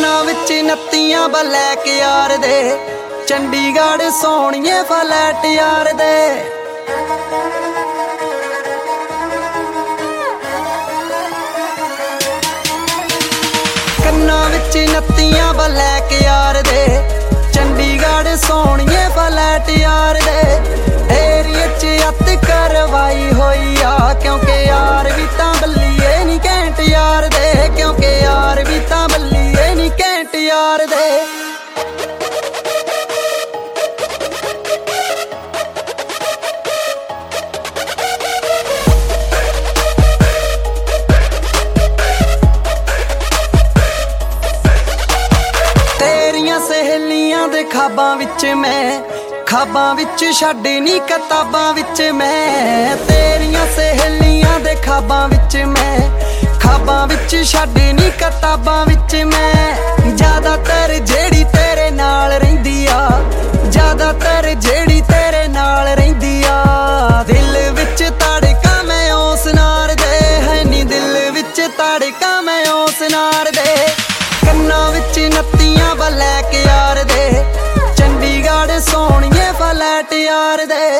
ਕੰਨਾਂ ਵਿੱਚ ਨੱਤੀਆਂ ਬਲੈਕ ਯਾਰ ਦੇ, ਚੰਡੀਗੜ੍ਹ ਸੋਹਣੀਏ ਫਲੈਟ ਯਾਰ ਦੇ। ਕੰਨਾਂ ਵਿੱਚ ਨੱਤੀਆਂ ਬਲੈਕ ਯਾਰ ਦੇ, ਚੰਡੀਗੜ੍ਹ ਸੋਹਣੀਏ ਫਲੈਟ ਯਾਰ ਦੇ। ਏਰੀਏ 'ਚ ਅੱਤ ਕਰਵਾਈ ਹੋਈ ਆ, ਕਿਉਂਕਿ ਯਾਰ ਵੀ ਤਾਂ ਬੱਲੀਏ ਨੀ ਘੈਂਟ ਯਾਰ ਦੇ, ਕਿਉਂਕਿ ਯਾਰ ਵੀ ਤਾਂ ਬੱਲੀਏ ਨੀ ਘੈਂਟ ਯਾਰ ਦੇ। ਸਹੇਲੀਆਂ ਦੇ ਖਾਬਾਂ ਵਿੱਚ ਮੈਂ, ਖਾਬਾਂ ਵਿੱਚ ਛੱਡ ਨੀ ਕਿਤਾਬਾਂ ਵਿੱਚ ਮੈਂ। ਤੇਰੀਆਂ ਸਹੇਲੀਆਂ ਦੇ ਖਾਬਾਂ ਵਿੱਚ ਮੈਂ, ਖਾਬਾਂ ਵਿੱਚ ਛੱਡ ਨੀ ਕਿਤਾਬਾਂ ਵਿੱਚ ਮੈਂ। ਜ਼ਿਆਦਾਤਰ ਜਿਹੜੀ ਤੇਰੇ ਨਾਲ ਰਹਿੰਦੀ ਆ, ਜ਼ਿਆਦਾਤਰ ਜਿਹੜੀ ਤੇਰੇ ਨਾਲ ਰਹਿੰਦੀ ਆ। ਦਿਲ ਵਿੱਚ ਧੜਕਾਂ ਮੈਂ ਉਸ ਨਾਰ ਦੇ, ਹੈ ਨੀ ਦਿਲ ਵਿੱਚ ਧੜਕਾਂ ਮੈਂ ਉਸ ਨਾਰ ਦੇ। ਕੰਨਾਂ ਵਿੱਚ ਨੱਤੀਆਂ ਬਲੈਕ ਯਾਰ ਦੇ, ਚੰਡੀਗੜ੍ਹ ਸੋਹਣੀਏ ਫਲੈਟ ਯਾਰ ਦੇ।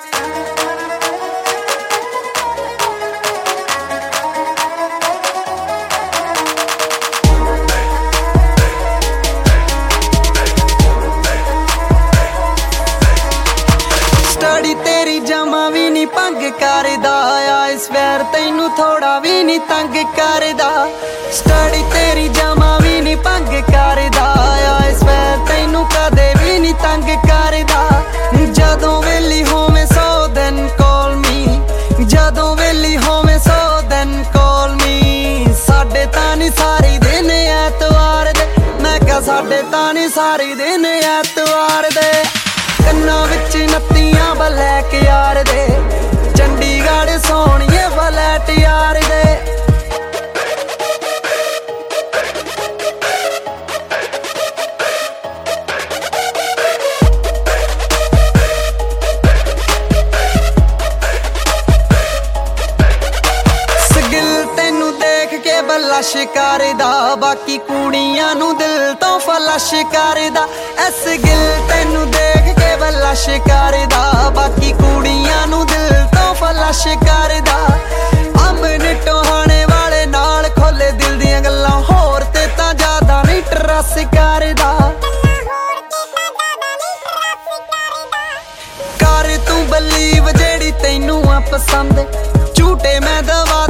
ਸਟੱਡੀ ਤੇਰੀ ਜਮਾਂ ਵੀ ਨੀ ਭੰਗ ਕਰਦਾ, ਇਸ ਵਾਰ ਤੈਨੂੰ ਥੋੜਾ ਵੀ ਨੀ ਤੰਗ ਕਰਦਾ। ਸਟੱਡੀ ਤੇਰੀ ਜਮਾਂ ਵੀ ਨੀ ਭੰਗ ਕਰਦਾ, ਇਸ ਵਾਰ ਤੈਨੂੰ ਕਦੇ ਵੀ ਨੀ ਤੰਗ ਕਰਦਾ। ਜਦੋਂ ਵੇਲੀ ਹੋਵੇਂ 100 ਦਿਨ ਕਾਲ ਮੀ, ਜਦੋਂ ਵੇਲੀ ਹੋਵੇਂ 100 ਦਿਨ ਕਾਲ ਮੀ। ਸਾਡੇ ਤਾਂ ਨੀ ਸਾਰੇ ਦਿਨ ਐਤਵਾਰ ਦੇ, ਮੈਂ ਕਿਹਾ ਸਾਡੇ ਤਾਂ ਨੀ ਸਾਰੇ ਦਿਨ ਐਤਵਾਰ ਦੇ। ਕੰਨਾਂ ਵਿੱਚ ਨੱਤੀਆਂ ਬਲੈਕ ਯਾਰ ਦੇ, ਚੰਡੀਗੜ੍ਹ ਸੋਹਣੀਏ ਫਲੈਟ ਯਾਰ ਦੇ। ਬਲਸ਼ ਕਰਦਾ, ਬਾਕੀ ਕੁੜੀਆਂ ਨੂੰ ਦਿਲ ਤੋਂ ਫਲਸ਼ ਕਰਦਾ। ਇਸ ਗਿਲ ਤੈਨੂੰ ਦੇਖ ਕੇ ਬਲਸ਼ ਕਰਦਾ, ਬਾਕੀ ਕੁੜੀਆਂ ਨੂੰ ਦਿਲ ਤੋਂ ਫਲਸ਼ ਕਰਦਾ। ਅਮਨ ਟੋਹਾਣੇ ਵਾਲੇ ਨਾਲ ਖੋਲੇ ਦਿਲ ਦੀਆਂ ਗੱਲਾਂ, ਹੋਰ ਤੇ ਤਾਂ ਜ਼ਿਆਦਾ ਨਹੀਂ ਟਰੱਸ ਕਰਦਾ। ਕਰ ਤੂੰ ਬਲੀਵ ਜਿਹੜੀ ਤੈਨੂੰ ਆ ਪਸੰਦ, ਝੂਟੇ ਮੈਂ ਦਵਾ